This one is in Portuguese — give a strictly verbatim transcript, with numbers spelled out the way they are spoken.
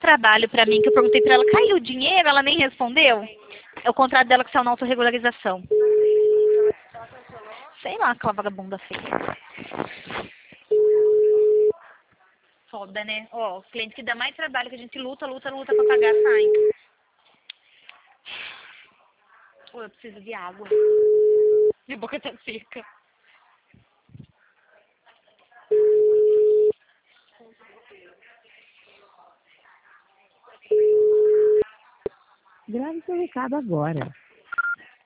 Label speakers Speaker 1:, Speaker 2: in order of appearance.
Speaker 1: trabalho pra mim, que eu perguntei pra ela, caiu o dinheiro? Ela nem respondeu. É o contrato dela que saiu na autorregularização. Sei lá, aquela vagabunda feia. Foda, né? Ó, os clientes que dá mais trabalho, que a gente luta, luta, luta pra pagar, saem. Ô, eu preciso de água. Minha boca tá seca.
Speaker 2: Grave seu recado agora.